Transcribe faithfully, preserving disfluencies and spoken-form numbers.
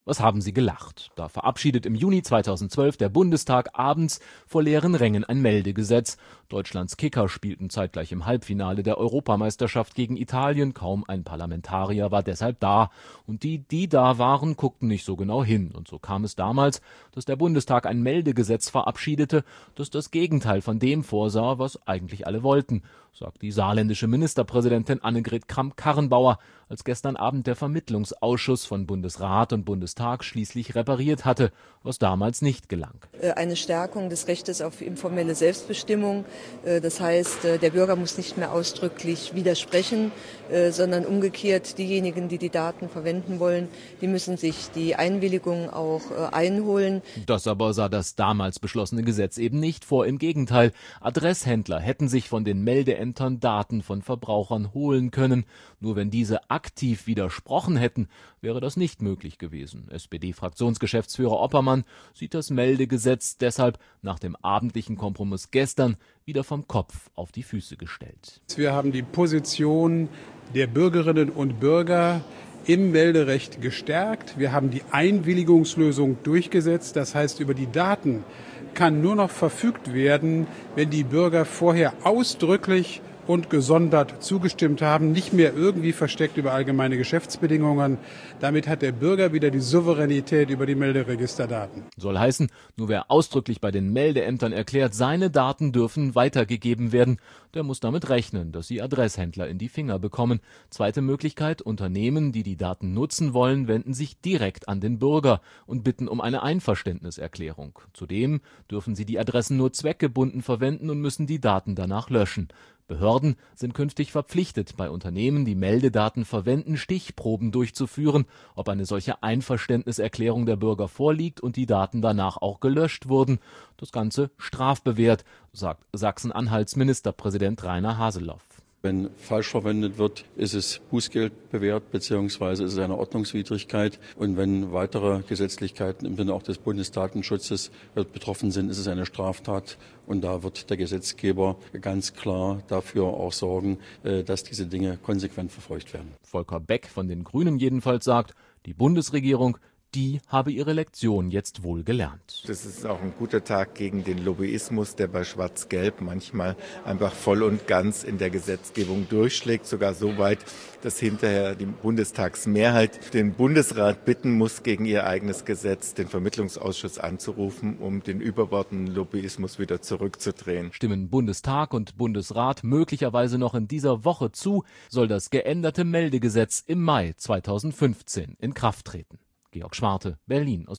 Was haben Sie gelacht? Da verabschiedet im Juni zweitausendzwölf der Bundestag abends vor leeren Rängen ein Meldegesetz. Deutschlands Kicker spielten zeitgleich im Halbfinale der Europameisterschaft gegen Italien. Kaum ein Parlamentarier war deshalb da. Und die, die da waren, guckten nicht so genau hin. Und so kam es damals, dass der Bundestag ein Meldegesetz verabschiedete, das das Gegenteil von dem vorsah, was eigentlich alle wollten, sagt die saarländische Ministerpräsidentin Annegret Kramp-Karrenbauer, als gestern Abend der Vermittlungsausschuss von Bundesrat und Bundestag schließlich repariert hatte, was damals nicht gelang. Eine Stärkung des Rechtes auf informelle Selbstbestimmung. Das heißt, der Bürger muss nicht mehr ausdrücklich widersprechen, sondern umgekehrt diejenigen, die die Daten verwenden wollen, die müssen sich die Einwilligung auch einholen. Das aber sah das damals beschlossene Gesetz eben nicht vor. Im Gegenteil, Adresshändler hätten sich von den Meldeämtern Daten von Verbrauchern holen können. Nur wenn diese aktiv widersprochen hätten, wäre das nicht möglich gewesen. S P D-Fraktionsgeschäftsführer Oppermann sieht das Meldegesetz deshalb nach dem abendlichen Kompromiss gestern wieder vom Kopf auf die Füße gestellt. Wir haben die Position der Bürgerinnen und Bürger im Melderecht gestärkt. Wir haben die Einwilligungslösung durchgesetzt. Das heißt, über die Daten kann nur noch verfügt werden, wenn die Bürger vorher ausdrücklich und gesondert zugestimmt haben, nicht mehr irgendwie versteckt über allgemeine Geschäftsbedingungen. Damit hat der Bürger wieder die Souveränität über die Melderegisterdaten. Soll heißen, nur wer ausdrücklich bei den Meldeämtern erklärt, seine Daten dürfen weitergegeben werden, der muss damit rechnen, dass sie Adresshändler in die Finger bekommen. Zweite Möglichkeit: Unternehmen, die die Daten nutzen wollen, wenden sich direkt an den Bürger und bitten um eine Einverständniserklärung. Zudem dürfen sie die Adressen nur zweckgebunden verwenden und müssen die Daten danach löschen. Behörden sind künftig verpflichtet, bei Unternehmen, die Meldedaten verwenden, Stichproben durchzuführen, ob eine solche Einverständniserklärung der Bürger vorliegt und die Daten danach auch gelöscht wurden. Das Ganze strafbewehrt, sagt Sachsen-Anhalts Ministerpräsident Rainer Haseloff. Wenn falsch verwendet wird, ist es Bußgeld bewährt, beziehungsweise ist es eine Ordnungswidrigkeit. Und wenn weitere Gesetzlichkeiten im Sinne auch des Bundesdatenschutzes betroffen sind, ist es eine Straftat. Und da wird der Gesetzgeber ganz klar dafür auch sorgen, dass diese Dinge konsequent verfolgt werden. Volker Beck von den Grünen jedenfalls sagt, die Bundesregierung, die habe ihre Lektion jetzt wohl gelernt. Das ist auch ein guter Tag gegen den Lobbyismus, der bei Schwarz-Gelb manchmal einfach voll und ganz in der Gesetzgebung durchschlägt. Sogar so weit, dass hinterher die Bundestagsmehrheit den Bundesrat bitten muss, gegen ihr eigenes Gesetz den Vermittlungsausschuss anzurufen, um den überbordenden Lobbyismus wieder zurückzudrehen. Stimmen Bundestag und Bundesrat möglicherweise noch in dieser Woche zu, soll das geänderte Meldegesetz im Mai zweitausendfünfzehn in Kraft treten. Georg Schwarte, Berlin.